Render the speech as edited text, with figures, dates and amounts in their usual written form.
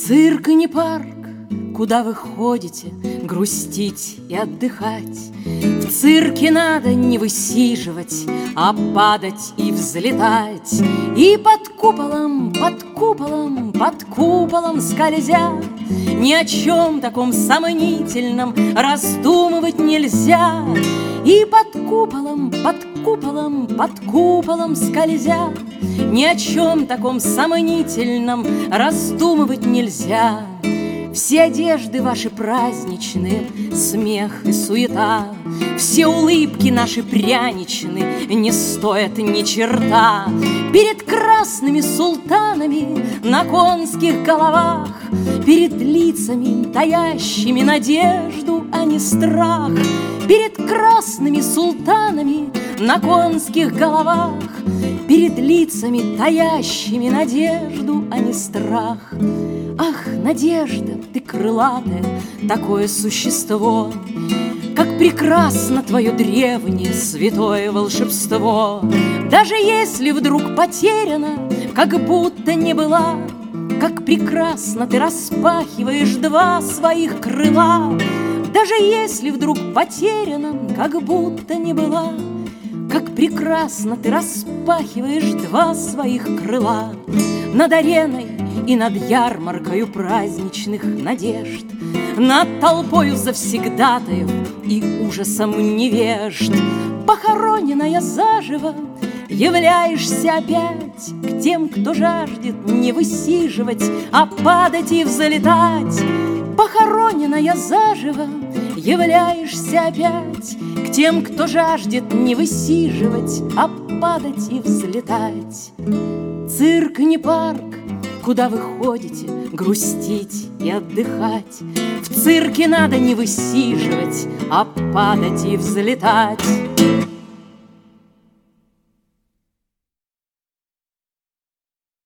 Цирк не парк, куда вы ходите грустить и отдыхать. В цирке надо не высиживать, а падать и взлетать. И под куполом, под куполом, под куполом скользя, ни о чем таком сомнительном раздумывать нельзя. И под куполом, под куполом, под куполом скользя, ни о чем таком сомнительном раздумывать нельзя. Все одежды ваши праздничные, смех и суета, все улыбки наши пряничные не стоят ни черта. Перед красными султанами на конских головах, перед лицами, таящими надежду, а не страх. Перед красными султанами на конских головах, перед лицами, таящими надежду, а не страх. Ах, надежда, ты крылатая, такое существо, как прекрасно твое древнее святое волшебство. Даже если вдруг потеряна, как будто не была, как прекрасно ты распахиваешь два своих крыла. Даже если вдруг потеряна, как будто не была, как прекрасно ты распахиваешь два своих крыла. Над ареной и над ярмаркою праздничных надежд, над толпою завсегдатаев и ужасом невежд, похороненная заживо, являешься опять к тем, кто жаждет не высиживать, а падать и взлетать. Похороненная заживо, являешься опять к тем, кто жаждет не высиживать, а падать и взлетать. Цирк не парк, куда вы ходите грустить и отдыхать. В цирке надо не высиживать, а падать и взлетать.